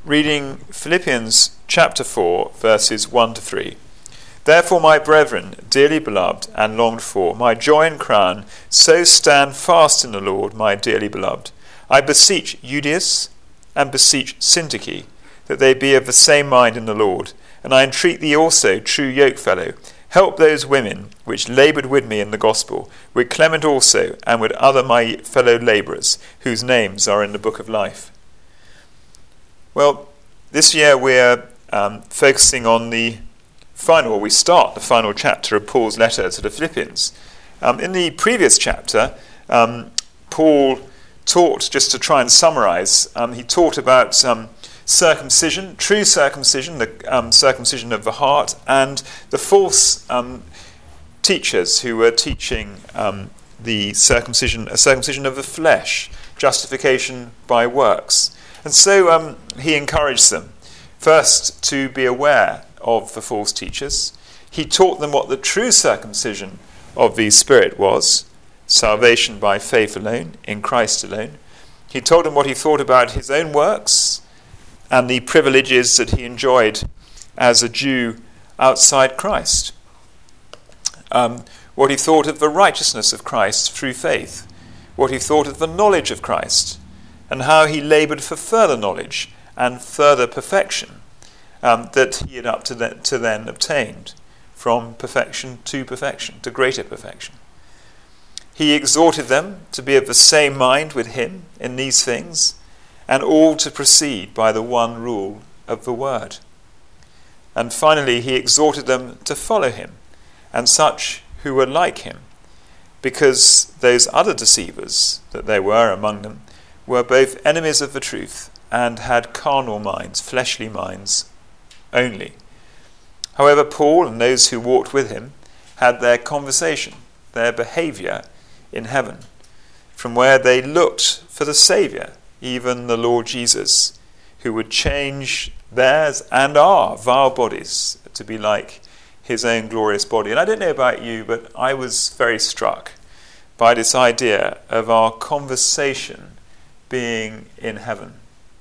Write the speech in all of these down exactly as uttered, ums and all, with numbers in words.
reading Philippians chapter four, verses one to three. Therefore, my brethren, dearly beloved and longed for, my joy and crown, so stand fast in the Lord, my dearly beloved. I beseech Euodias and beseech Syntyche, that they be of the same mind in the Lord. And I entreat thee also, true yokefellow, help those women which laboured with me in the gospel, with Clement also, and with other my fellow labourers, whose names are in the book of life. Well, this year we're um, focusing on the final, we start the final chapter of Paul's letter to the Philippians. Um, in the previous chapter, um, Paul taught, just to try and summarize, um, he taught about um, circumcision, true circumcision, the um, circumcision of the heart, and the false um, teachers who were teaching um, the circumcision, a circumcision of the flesh, justification by works. And so um, he encouraged them, first, to be aware of the false teachers. He taught them what the true circumcision of the Spirit was, salvation by faith alone, in Christ alone. He told them what he thought about his own works and the privileges that he enjoyed as a Jew outside Christ. Um, what he thought of the righteousness of Christ through faith, what he thought of the knowledge of Christ, and how he laboured for further knowledge and further perfection Um, that he had up to, the, to then obtained, from perfection to perfection, to greater perfection. He exhorted them to be of the same mind with him in these things, and all to proceed by the one rule of the word. And finally, he exhorted them to follow him, and such who were like him, because those other deceivers that there were among them were both enemies of the truth, and had carnal minds, fleshly minds, only. However, Paul and those who walked with him had their conversation, their behaviour in heaven, from where they looked for the Saviour, even the Lord Jesus, who would change theirs and our vile bodies to be like his own glorious body. And I don't know about you, but I was very struck by this idea of our conversation being in heaven.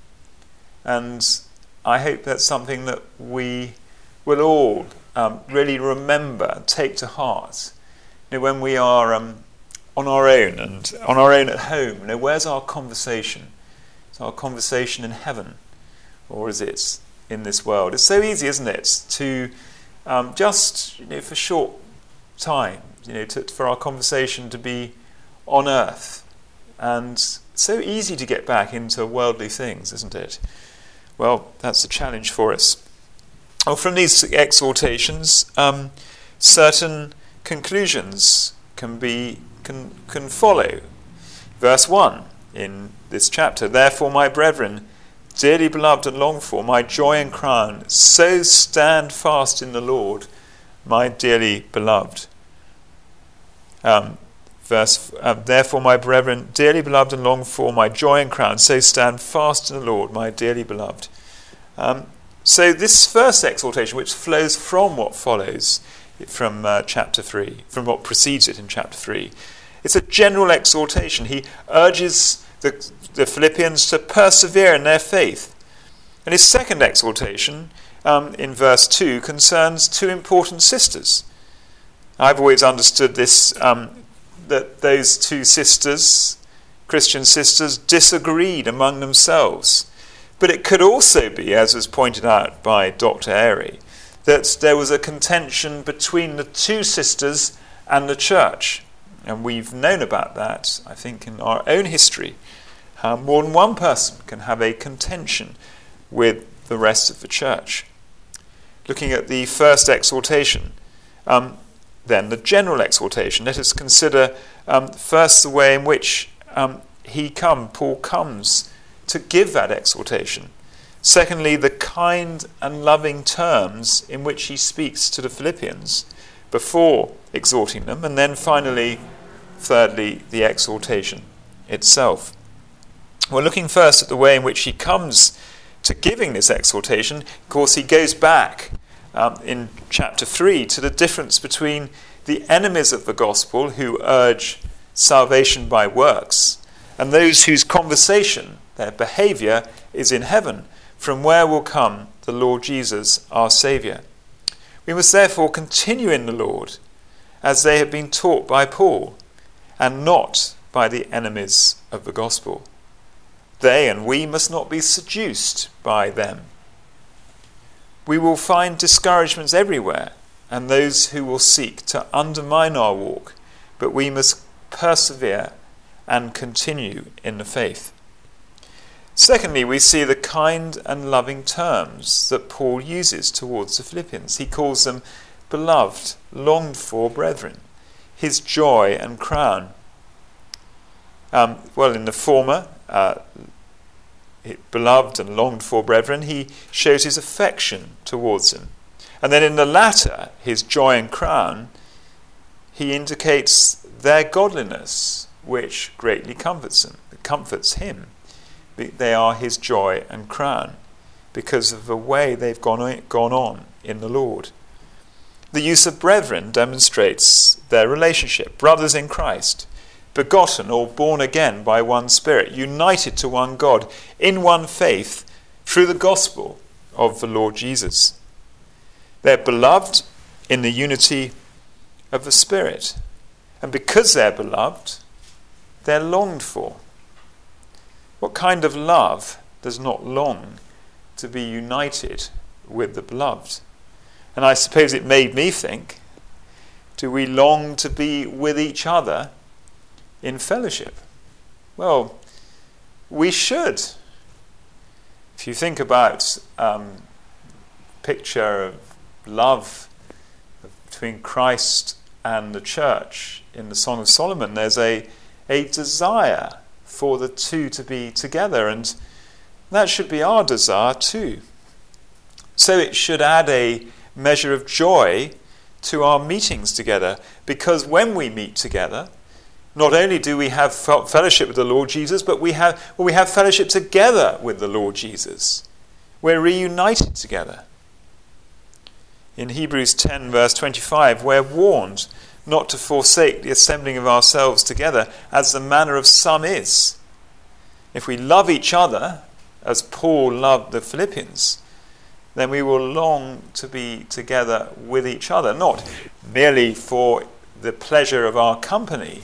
And I hope that's something that we will all um, really remember, take to heart. You know, when we are um, on our own and on our own at home, you know, where's our conversation? Is our conversation in heaven, or is it in this world? It's so easy, isn't it, to um, just, you know, for short time, you know, to, for our conversation to be on earth, and so easy to get back into worldly things, isn't it? Well, that's a challenge for us. Well, from these exhortations, um, certain conclusions can be can can follow. Verse one in this chapter: Therefore, my brethren, dearly beloved and longed for, my joy and crown, so stand fast in the Lord, my dearly beloved. Um, Verse, uh, Therefore, my brethren, dearly beloved and longed for, my joy and crown, so stand fast in the Lord, my dearly beloved. Um, so this first exhortation, which flows from what follows from uh, chapter three, from what precedes it in chapter three, it's a general exhortation. He urges the, the Philippians to persevere in their faith. And his second exhortation, um, in verse two, concerns two important sisters. I've always understood this um, that those two sisters, Christian sisters, disagreed among themselves. But it could also be, as was pointed out by Doctor Airy, that there was a contention between the two sisters and the church. And we've known about that, I think, in our own history. How more than one person can have a contention with the rest of the church. Looking at the first exhortation, um, then the general exhortation, let us consider um, first the way in which um, he come, Paul comes to give that exhortation. Secondly, the kind and loving terms in which he speaks to the Philippians before exhorting them. And then finally, thirdly, the exhortation itself. We're looking first at the way in which he comes to giving this exhortation. Of course, he goes back Um, in chapter three to the difference between the enemies of the gospel who urge salvation by works and those whose conversation, their behaviour, is in heaven, from where will come the Lord Jesus, our Saviour. We must therefore continue in the Lord, as they have been taught by Paul, and not by the enemies of the gospel. They and we must not be seduced by them. We will find discouragements everywhere, and those who will seek to undermine our walk, but we must persevere and continue in the faith. Secondly, we see the kind and loving terms that Paul uses towards the Philippians. He calls them beloved, longed for brethren, his joy and crown. Um, well, in the former, uh, beloved and longed for brethren, he shows his affection towards them. And then in the latter, his joy and crown, he indicates their godliness, which greatly comforts them, comforts him. They are his joy and crown because of the way they've gone on, gone on in the Lord. The use of brethren demonstrates their relationship, brothers in Christ, begotten or born again by one Spirit, united to one God, in one faith, through the gospel of the Lord Jesus. They're beloved in the unity of the Spirit. And because they're beloved, they're longed for. What kind of love does not long to be united with the beloved? And I suppose it made me think, do we long to be with each other in fellowship? Well, we should. If you think about um, picture of love between Christ and the church in the Song of Solomon, there's a, a desire for the two to be together, and that should be our desire too. So it should add a measure of joy to our meetings together, because when we meet together, not only do we have fellowship with the Lord Jesus, but we have well, we have fellowship together with the Lord Jesus. We're reunited together. In Hebrews ten, verse twenty-five, we're warned not to forsake the assembling of ourselves together, as the manner of some is. If we love each other, as Paul loved the Philippians, then we will long to be together with each other, not merely for the pleasure of our company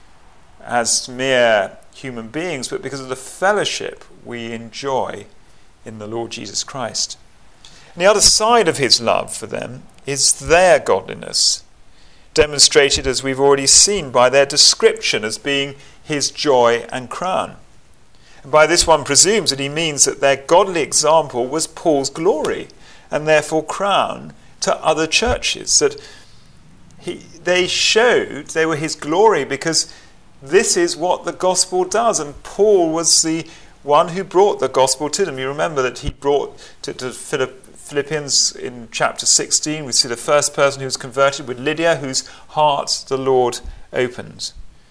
as mere human beings, but because of the fellowship we enjoy in the Lord Jesus Christ. And the other side of his love for them is their godliness, demonstrated, as we've already seen, by their description as being his joy and crown. And by this one presumes that he means that their godly example was Paul's glory and therefore crown to other churches, that he, they showed they were his glory because this is what the gospel does, and Paul was the one who brought the gospel to them. You remember that he brought to, to Philip Philippians in chapter sixteen, we see the first person who was converted with Lydia, whose heart the Lord opened.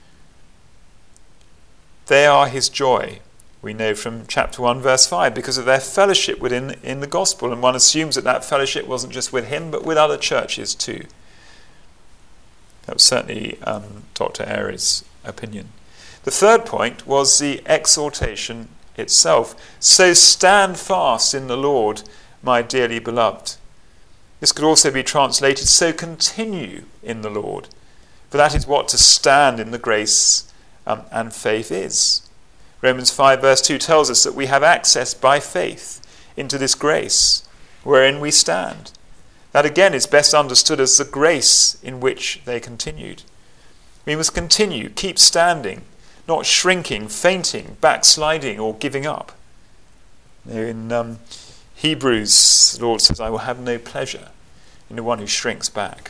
They are his joy, we know from chapter one, verse five, because of their fellowship within in the gospel. And one assumes that that fellowship wasn't just with him, but with other churches too. That was certainly um, Doctor Airy's opinion. The third point was the exhortation itself. So stand fast in the Lord, my dearly beloved. This could also be translated, so continue in the Lord. For that is what to stand in the grace um, and faith is. Romans five verse two tells us that we have access by faith into this grace wherein we stand. That again is best understood as the grace in which they continued. We must continue, keep standing, not shrinking, fainting, backsliding, or giving up. In um, Hebrews, the Lord says, I will have no pleasure in the one who shrinks back.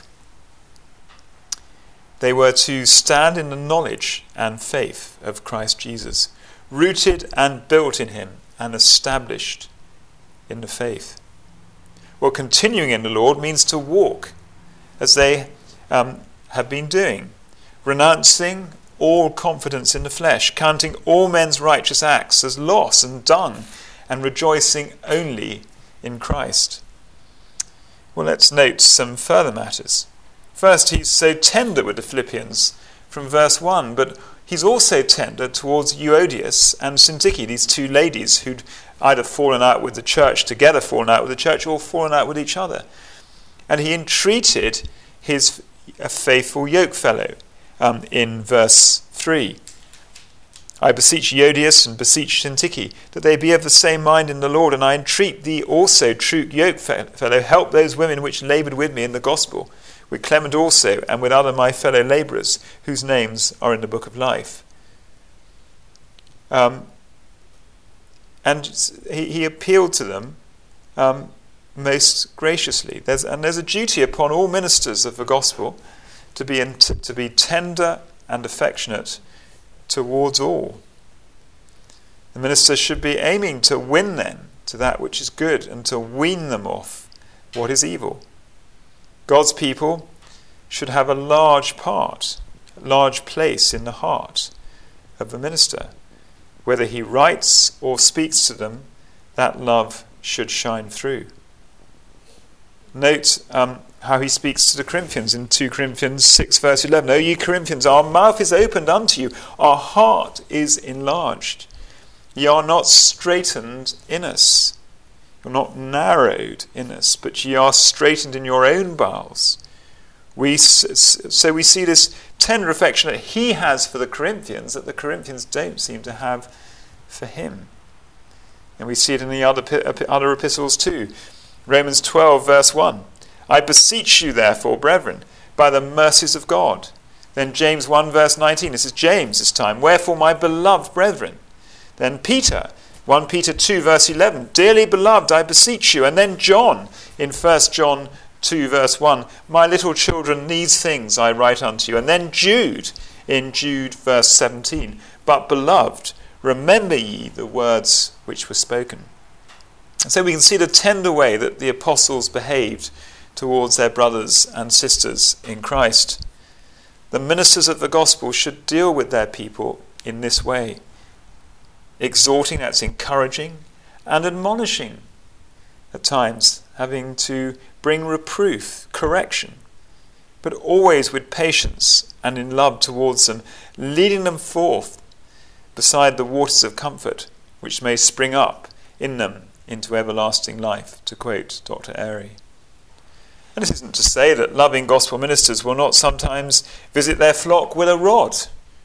They were to stand in the knowledge and faith of Christ Jesus, rooted and built in him and established in the faith. Well, continuing in the Lord means to walk as they um, have been doing, renouncing all confidence in the flesh, counting all men's righteous acts as loss and dung, and rejoicing only in Christ. Well, let's note some further matters. First, he's so tender with the Philippians from verse one, but he's also tender towards Euodias and Syntyche, these two ladies who'd either fallen out with the church, together fallen out with the church, or fallen out with each other. And he entreated his a faithful yoke fellow um, in verse three. I beseech Euodias and beseech Syntyche that they be of the same mind in the Lord, and I entreat thee also, true yoke fellow, help those women which laboured with me in the gospel, with Clement also, and with other my fellow labourers, whose names are in the book of life. Um, and he, he appealed to them um, most graciously. There's, and there's a duty upon all ministers of the gospel to be in, to, to be tender and affectionate towards all. The minister should be aiming to win them to that which is good and to wean them off what is evil. God's people should have a large part, a large place in the heart of the minister. Whether he writes or speaks to them, that love should shine through. Note um, how he speaks to the Corinthians in two Corinthians six verse eleven. O ye Corinthians, our mouth is opened unto you, our heart is enlarged. Ye are not straitened in us, you're not narrowed in us, but ye are straitened in your own bowels. We, so we see this tender affection that he has for the Corinthians that the Corinthians don't seem to have for him. And we see it in the other, other epistles too. Romans twelve verse one. I beseech you therefore, brethren, by the mercies of God. Then James one verse nineteen. This is James this time. Wherefore, my beloved brethren. Then Peter, First Peter two verse eleven. Dearly beloved, I beseech you. And then John in First John two verse one. My little children, these things I write unto you. And then Jude in Jude verse seventeen. But beloved, remember ye the words which were spoken. And so we can see the tender way that the apostles behaved towards their brothers and sisters in Christ. The ministers of the gospel should deal with their people in this way. Exhorting, that's encouraging, and admonishing. At times, having to bring reproof, correction, but always with patience and in love towards them, leading them forth beside the waters of comfort, which may spring up in them into everlasting life, to quote Doctor Airy. And this isn't to say that loving gospel ministers will not sometimes visit their flock with a rod.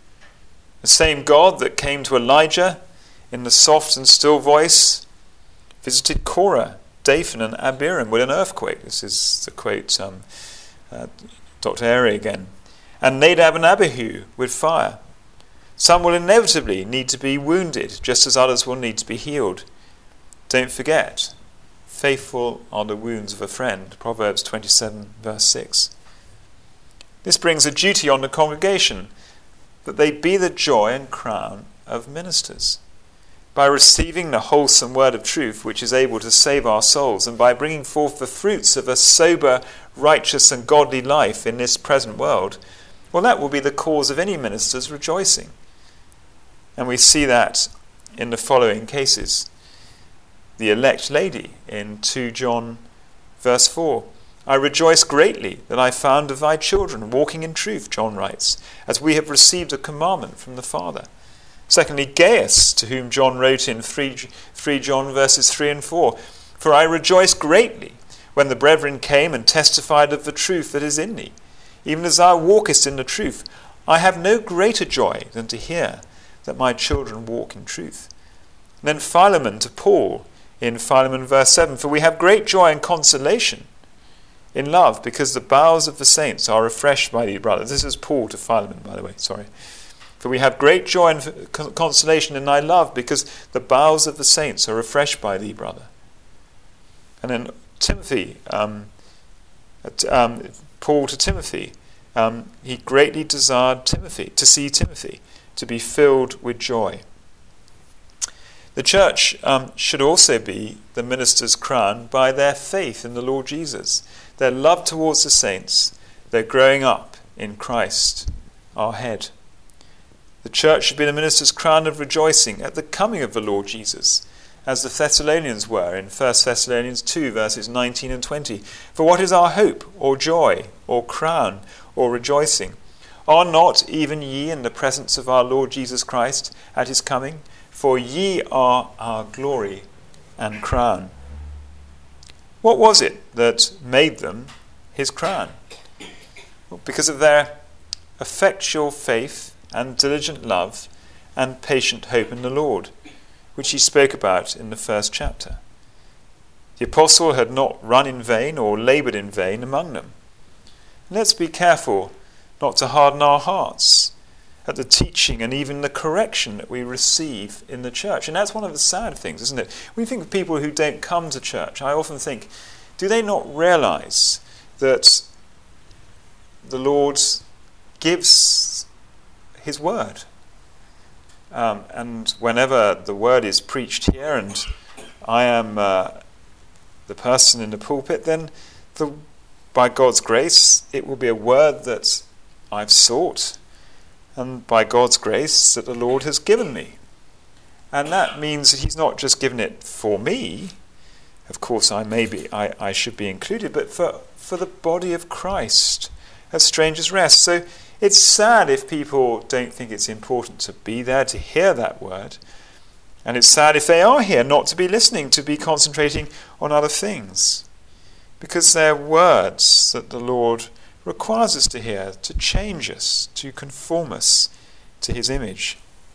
The same God that came to Elijah in the soft and still voice visited Korah, Dathan and Abiram with an earthquake. This is the quote um, uh, Doctor Airy again. And Nadab and Abihu with fire. Some will inevitably need to be wounded, just as others will need to be healed. Don't forget, faithful are the wounds of a friend. Proverbs twenty-seven verse six. This brings a duty on the congregation that they be the joy and crown of ministers. By receiving the wholesome word of truth which is able to save our souls, and by bringing forth the fruits of a sober, righteous and godly life in this present world, well, that will be the cause of any minister's rejoicing. And we see that in the following cases. The elect lady in Second John verse four. I rejoice greatly that I found of thy children walking in truth, John writes, as we have received a commandment from the Father. Secondly, Gaius, to whom John wrote in Third John verses three and four. For I rejoice greatly when the brethren came and testified of the truth that is in thee. Even as thou walkest in the truth, I have no greater joy than to hear that my children walk in truth. And then Philemon to Paul, in Philemon verse seven, for we have great joy and consolation in love, because the bowels of the saints are refreshed by thee, brother. This is Paul to Philemon, by the way, sorry. For we have great joy and consolation in thy love, because the bowels of the saints are refreshed by thee, brother. And then Timothy, um, um, Paul to Timothy, um, he greatly desired Timothy, to see Timothy, to be filled with joy. The church um, should also be the minister's crown by their faith in the Lord Jesus, their love towards the saints, their growing up in Christ, our head. The church should be the minister's crown of rejoicing at the coming of the Lord Jesus, as the Thessalonians were in First Thessalonians two, verses nineteen and twenty. For what is our hope, or joy, or crown, or rejoicing? Are not even ye in the presence of our Lord Jesus Christ at his coming? For ye are our glory and crown. What was it that made them his crown? Well, because of their effectual faith and diligent love and patient hope in the Lord, which he spoke about in the first chapter. The apostle had not run in vain or laboured in vain among them. Let's be careful not to harden our hearts at the teaching and even the correction that we receive in the church. And that's one of the sad things, isn't it? When you think of people who don't come to church, I often think, do they not realise that the Lord gives his word? Um, and whenever the word is preached here and I am uh, the person in the pulpit, then the, by God's grace, it will be a word that I've sought, and by God's grace that the Lord has given me. And that means that he's not just given it for me. Of course, I may be, I, I should be included, but for, for the body of Christ at Strangers' Rest. So it's sad if people don't think it's important to be there to hear that word. And it's sad if they are here not to be listening, to be concentrating on other things. Because they're words that the Lord requires us to hear, to change us, to conform us to his image.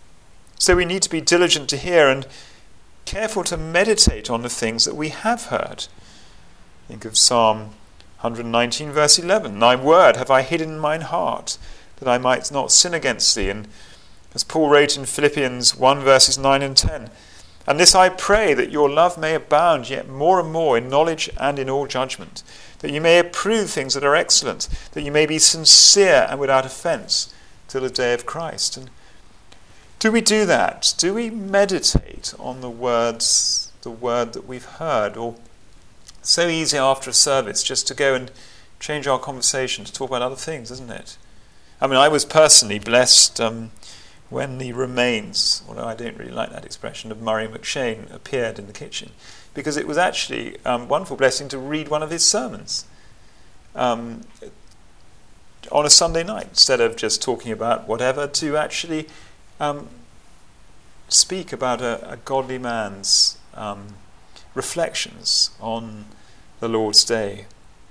So we need to be diligent to hear and careful to meditate on the things that we have heard. Think of Psalm one nineteen verse eleven. Thy word have I hidden in mine heart, that I might not sin against thee. And as Paul wrote in Philippians one verses nine and ten, and this I pray, that your love may abound yet more and more in knowledge and in all judgment, that you may approve things that are excellent, that you may be sincere and without offence till the day of Christ. And do we do that? Do we meditate on the words, the word that we've heard? Or so easy after a service just to go and change our conversation to talk about other things, isn't it? I mean, I was personally blessed um, when the remains, although I don't really like that expression, of Murray McShane appeared in the kitchen, because it was actually a um, wonderful blessing to read one of his sermons um, on a Sunday night, instead of just talking about whatever, to actually um, speak about a, a godly man's um, reflections on the Lord's Day.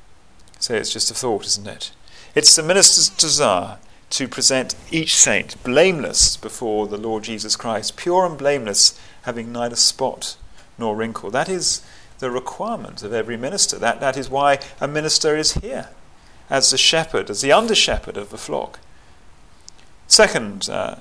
So it's just a thought, isn't it? It's the minister's desire to present each saint blameless before the Lord Jesus Christ, pure and blameless, having neither spot nor wrinkle. That is the requirement of every minister. That, that is why a minister is here, as the shepherd, as the under-shepherd of the flock. Second uh,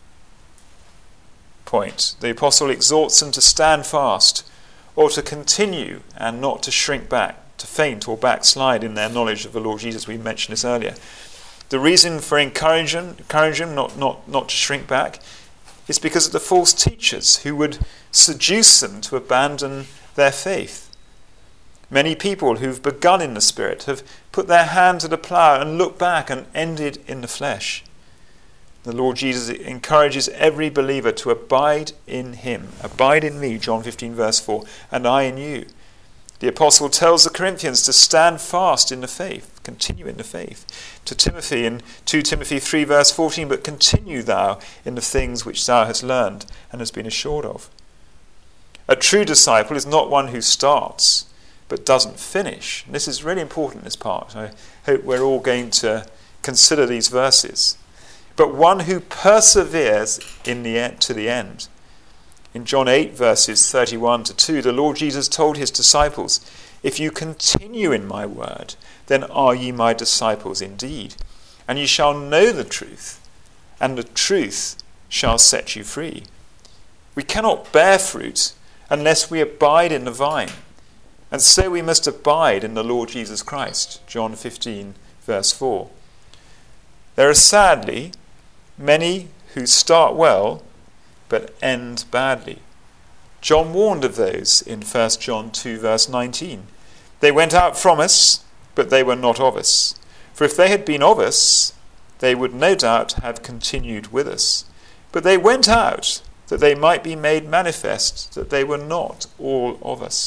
point, the apostle exhorts them to stand fast, or to continue and not to shrink back, to faint or backslide in their knowledge of the Lord Jesus. We mentioned this earlier. The reason for encouraging, encouraging not, not, not to shrink back is because of the false teachers who would seduce them to abandon their faith. Many people who've begun in the Spirit have put their hand to the plough and looked back and ended in the flesh. The Lord Jesus encourages every believer to abide in him. Abide in me, John fifteen verse four, and I in you. The apostle tells the Corinthians to stand fast in the faith, continue in the faith. To Timothy in two Timothy three verse fourteen, but continue thou in the things which thou hast learned and hast been assured of. A true disciple is not one who starts but doesn't finish. And this is really important, this part. I hope we're all going to consider these verses. But one who perseveres in the end, to the end. In John eight verses thirty-one to two, the Lord Jesus told his disciples, if you continue in my word, then are ye my disciples indeed, and ye shall know the truth, and the truth shall set you free. We cannot bear fruit unless we abide in the vine, and so we must abide in the Lord Jesus Christ. John fifteen verse four. There are sadly many who start well but end badly. John warned of those in First John two verse nineteen. They went out from us, but they were not of us. For if they had been of us, they would no doubt have continued with us. But they went out, that they might be made manifest that they were not all of us.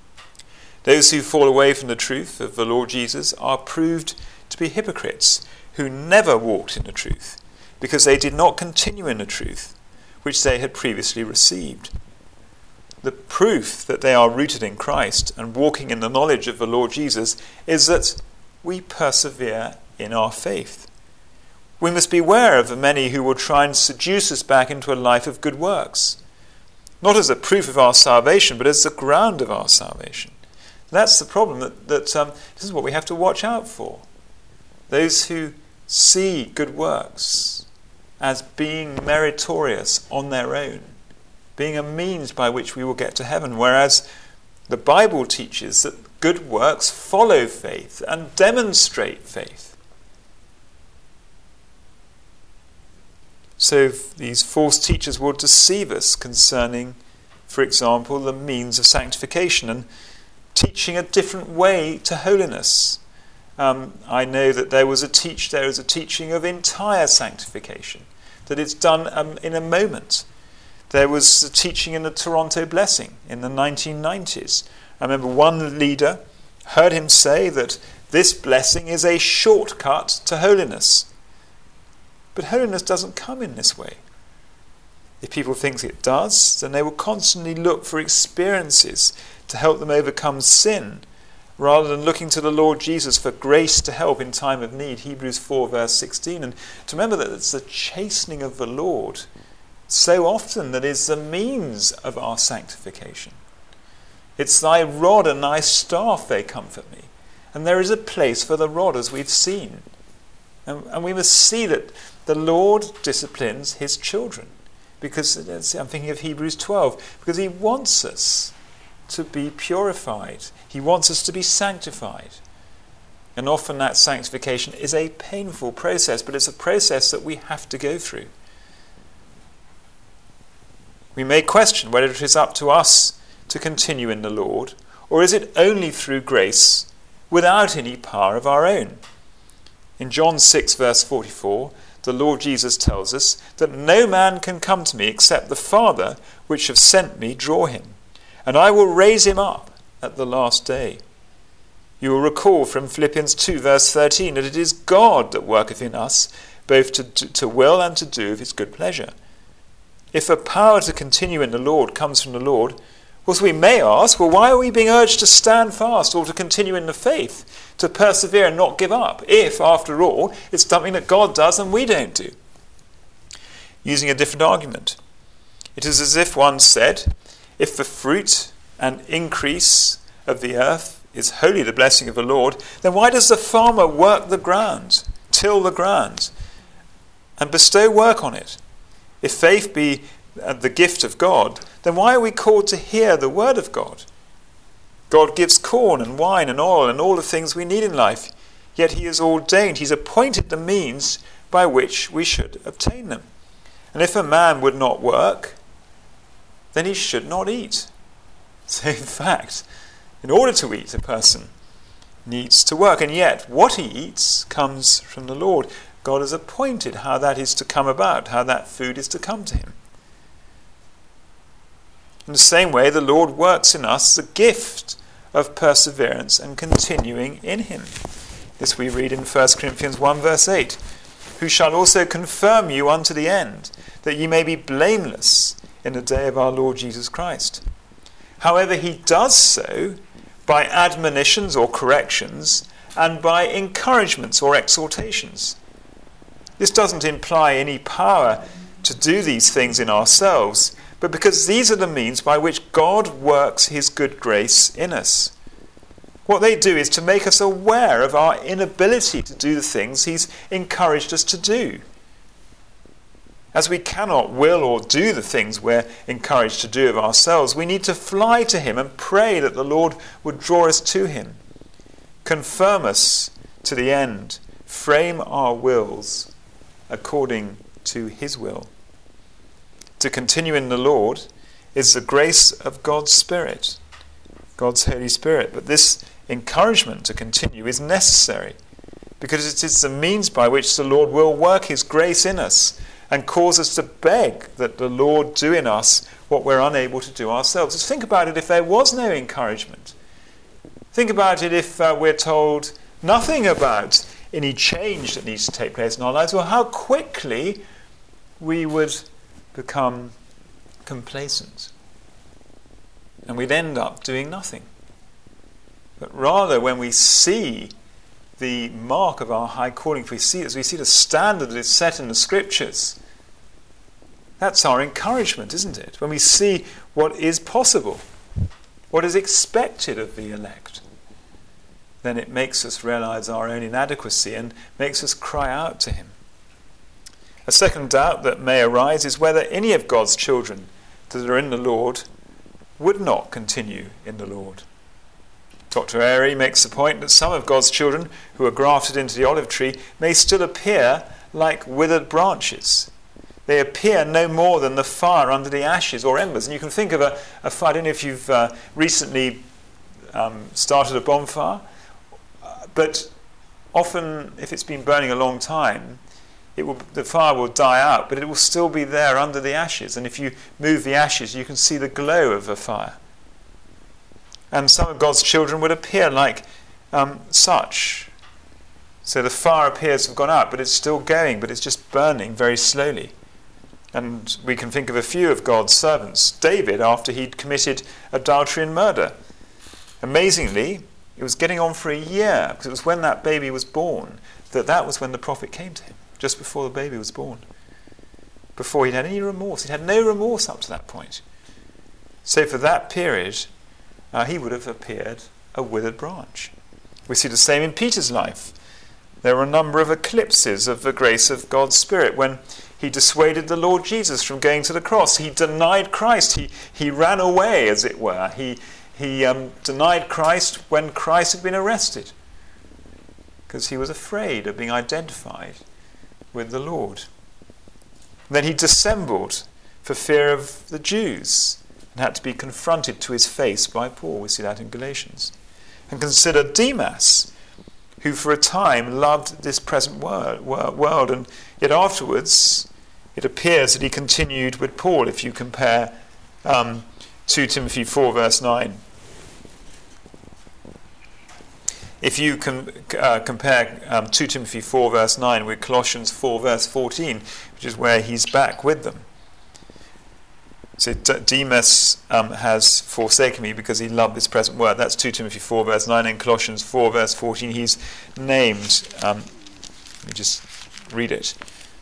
Those who fall away from the truth of the Lord Jesus are proved to be hypocrites, who never walked in the truth, because they did not continue in the truth which they had previously received. The proof that they are rooted in Christ and walking in the knowledge of the Lord Jesus is that we persevere in our faith. We must beware of the many who will try and seduce us back into a life of good works, not as a proof of our salvation, but as the ground of our salvation. That's the problem, that, that um, this is what we have to watch out for. Those who see good works as being meritorious on their own, being a means by which we will get to heaven, whereas the Bible teaches that good works follow faith and demonstrate faith. So these false teachers will deceive us concerning, for example, the means of sanctification and teaching a different way to holiness. Um, I know that there was a teach there is a teaching of entire sanctification, that it's done um, in a moment. There was a teaching in the Toronto Blessing in the nineteen nineties. I remember one leader heard him say that this blessing is a shortcut to holiness. But holiness doesn't come in this way. If people think it does, then they will constantly look for experiences to help them overcome sin, rather than looking to the Lord Jesus for grace to help in time of need. Hebrews four verse sixteen. And to remember that it's the chastening of the Lord so often that is the means of our sanctification. It's thy rod and thy staff, they comfort me. And there is a place for the rod, as we've seen. And, and we must see that the Lord disciplines his children. Because, I'm thinking of Hebrews twelve, because he wants us to be purified. He wants us to be sanctified. And often that sanctification is a painful process, but it's a process that we have to go through. We may question whether it is up to us to continue in the Lord, or is it only through grace without any power of our own? In John six verse forty-four, the Lord Jesus tells us that no man can come to me except the Father which have sent me draw him, and I will raise him up at the last day. You will recall from Philippians two verse thirteen that it is God that worketh in us both to, to, to will and to do of his good pleasure. If a power to continue in the Lord comes from the Lord, well, so we may ask, well, why are we being urged to stand fast or to continue in the faith, to persevere and not give up, if, after all, it's something that God does and we don't do? Using a different argument, it is as if one said, if the fruit and increase of the earth is wholly the blessing of the Lord, then why does the farmer work the ground, till the ground, and bestow work on it? If faith be the gift of God, then why are we called to hear the word of God? God gives corn and wine and oil and all the things we need in life, yet he has ordained, he's appointed the means by which we should obtain them. And if a man would not work, then he should not eat. So in fact, in order to eat, a person needs to work, and yet what he eats comes from the Lord. God has appointed how that is to come about, how that food is to come to him. In the same way, the Lord works in us the gift of perseverance and continuing in him. This we read in First Corinthians one verse eight. Who shall also confirm you unto the end, that ye may be blameless in the day of our Lord Jesus Christ. However, he does so by admonitions or corrections and by encouragements or exhortations. This doesn't imply any power to do these things in ourselves, but because these are the means by which God works his good grace in us. What they do is to make us aware of our inability to do the things he's encouraged us to do. As we cannot will or do the things we're encouraged to do of ourselves, we need to fly to him and pray that the Lord would draw us to him, confirm us to the end, frame our wills according to his will. To continue in the Lord is the grace of God's Spirit, God's Holy Spirit. But this encouragement to continue is necessary because it is the means by which the Lord will work his grace in us and cause us to beg that the Lord do in us what we're unable to do ourselves. Just think about it if there was no encouragement. Think about it if uh, we're told nothing about any change that needs to take place in our lives, or how quickly we would become complacent. And we'd end up doing nothing. But rather, when we see the mark of our high calling, if we see it, as we see the standard that is set in the Scriptures, that's our encouragement, isn't it? When we see what is possible, what is expected of the elect, then it makes us realize our own inadequacy and makes us cry out to him. A second doubt that may arise is whether any of God's children that are in the Lord would not continue in the Lord. Doctor Airy makes the point that some of God's children who are grafted into the olive tree may still appear like withered branches. They appear no more than the fire under the ashes or embers. And you can think of a, a fire. I don't know if you've uh, recently um, started a bonfire, but often if it's been burning a long time, it will, the fire will die out, but it will still be there under the ashes. And if you move the ashes, you can see the glow of a fire. And some of God's children would appear like um, such. So the fire appears to have gone out, but it's still going, but it's just burning very slowly. And we can think of a few of God's servants. David, after he'd committed adultery and murder. Amazingly, it was getting on for a year, because it was when that baby was born, that that was when the prophet came to him, just before the baby was born. Before he'd had any remorse. He'd had no remorse up to that point. So for that period, uh, he would have appeared a withered branch. We see the same in Peter's life. There were a number of eclipses of the grace of God's Spirit. When he dissuaded the Lord Jesus from going to the cross, he denied Christ. He, he ran away, as it were. He, he um, denied Christ when Christ had been arrested, because he was afraid of being identified with the Lord. Then he dissembled for fear of the Jews and had to be confronted to his face by Paul. We see that in Galatians. And consider Demas, who for a time loved this present world, and yet afterwards it appears that he continued with Paul, if you compare um, Second Timothy four verse nine. If you com- uh, compare um, Second Timothy four verse nine with Colossians four verse fourteen, which is where he's back with them. So D- Demas um, has forsaken me because he loved this present world. That's Second Timothy four verse nine. And Colossians four verse fourteen, he's named. Um, let me just read it.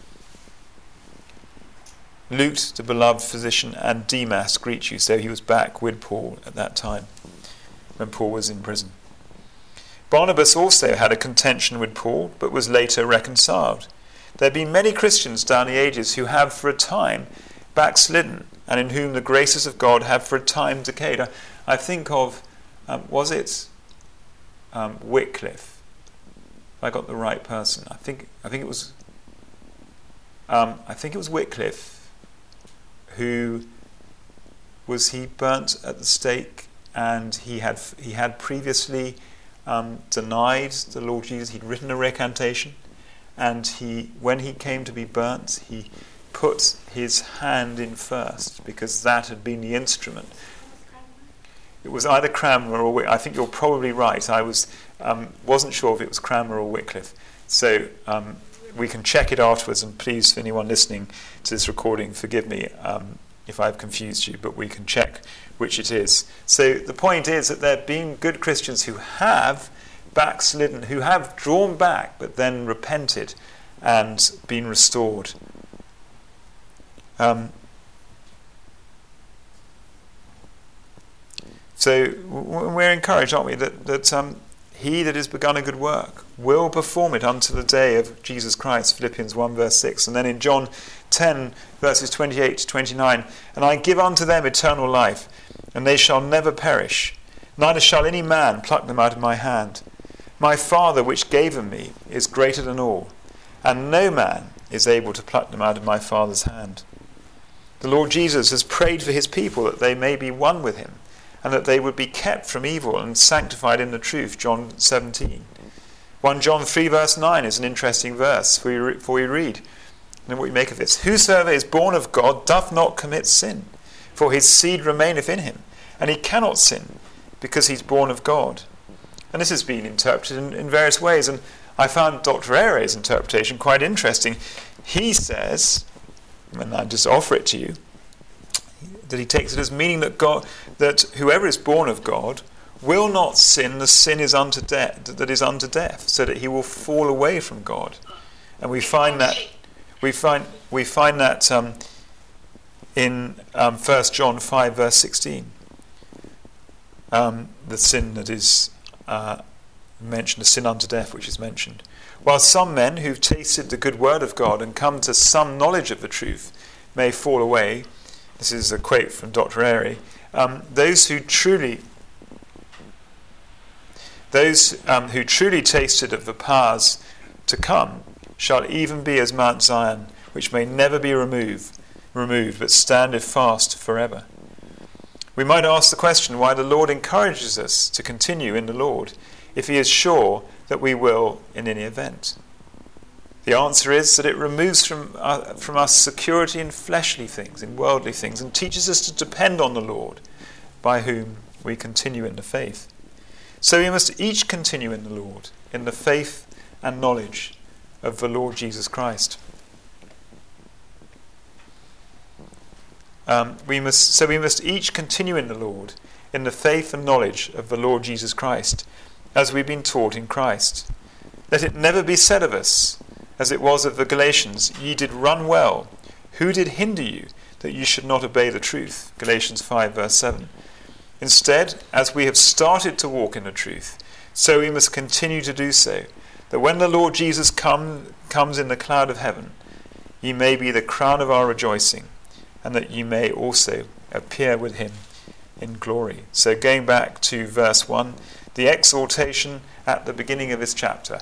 Luke, the beloved physician, and Demas greet you. So he was back with Paul at that time, when Paul was in prison. Barnabas also had a contention with Paul, but was later reconciled. There have been many Christians down the ages who have for a time backslidden, and in whom the graces of God have for a time decayed. I, I think of, um, was it um, Wycliffe? If I got the right person, I think I think it was. Um, I think it was Wycliffe. Who was he burnt at the stake, and he had he had previously um, denied the Lord Jesus. He'd written a recantation, and he when he came to be burnt, he put his hand in first, because that had been the instrument. It was either Cranmer or Wycliffe. I think you're probably right. I was um, wasn't sure if it was Cranmer or Wycliffe. So um, we can check it afterwards, and please, for anyone listening to this recording, forgive me um, if I've confused you, but we can check which it is. So the point is that there have been good Christians who have backslidden, who have drawn back, but then repented and been restored. Um, so we're encouraged, aren't we, that, that um, he that has begun a good work will perform it unto the day of Jesus Christ, Philippians one verse six. And then in John ten verses twenty-eight to twenty-nine, and I give unto them eternal life, and they shall never perish, neither shall any man pluck them out of my hand. My Father which gave them me is greater than all, and no man is able to pluck them out of my Father's hand. The Lord Jesus has prayed for his people that they may be one with him, and that they would be kept from evil and sanctified in the truth, John seventeen. First John three verse nine is an interesting verse, for we, re- for we read, and what we make of this. Whosoever is born of God doth not commit sin, for his seed remaineth in him, and he cannot sin, because he's born of God. And this has been interpreted in, in various ways, and I found Doctor Airy's interpretation quite interesting. He says, and I just offer it to you, that he takes it as meaning that God, that whoever is born of God will not sin the sin is unto death, that is unto death, so that he will fall away from God. And we find that we find we find that um, in um, First John five verse sixteen. Um, the sin that is uh, mentioned, the sin unto death, which is mentioned. While some men who've tasted the good word of God and come to some knowledge of the truth may fall away, this is a quote from Doctor Airy, um, those who truly those um, who truly tasted of the powers to come shall even be as Mount Zion, which may never be removed, removed, but standeth fast forever. We might ask the question why the Lord encourages us to continue in the Lord if he is sure that we will in any event. The answer is that it removes from, uh, from us security in fleshly things, in worldly things, and teaches us to depend on the Lord, by whom we continue in the faith. So we must each continue in the Lord, in the faith and knowledge of the Lord Jesus Christ. Um, we must, so we must each continue in the Lord, in the faith and knowledge of the Lord Jesus Christ, as we've been taught in Christ. Let it never be said of us, as it was of the Galatians, ye did run well. Who did hinder you, that you should not obey the truth? Galatians five verse seven. Instead, as we have started to walk in the truth, so we must continue to do so, that when the Lord Jesus come, comes in the cloud of heaven, ye may be the crown of our rejoicing, and that ye may also appear with him in glory. So going back to verse one, the exhortation at the beginning of this chapter.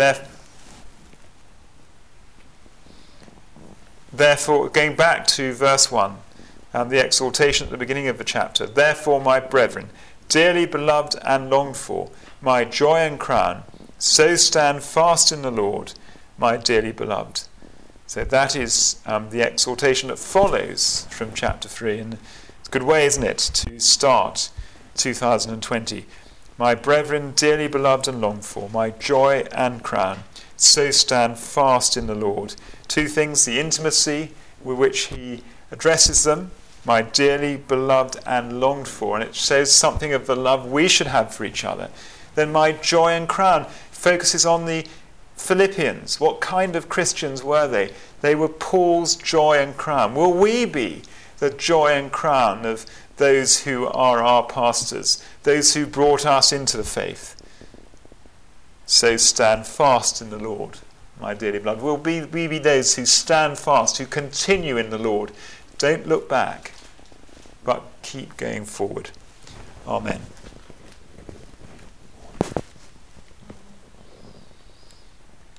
Therefore, going back to verse one, um, the exhortation at the beginning of the chapter. Therefore, my brethren, dearly beloved and longed for, my joy and crown, so stand fast in the Lord, my dearly beloved. So that is um, the exhortation that follows from chapter three. And it's a good way, isn't it, to start two thousand twenty. My brethren, dearly beloved and longed for, my joy and crown, so stand fast in the Lord. Two things, the intimacy with which he addresses them, my dearly beloved and longed for, and it shows something of the love we should have for each other. Then my joy and crown focuses on the Philippians. What kind of Christians were they? They were Paul's joy and crown. Will we be the joy and crown of those who are our pastors, those who brought us into the faith? So stand fast in the Lord, my dearly beloved. Will we be those who stand fast, who continue in the Lord? Don't look back, but keep going forward. Amen.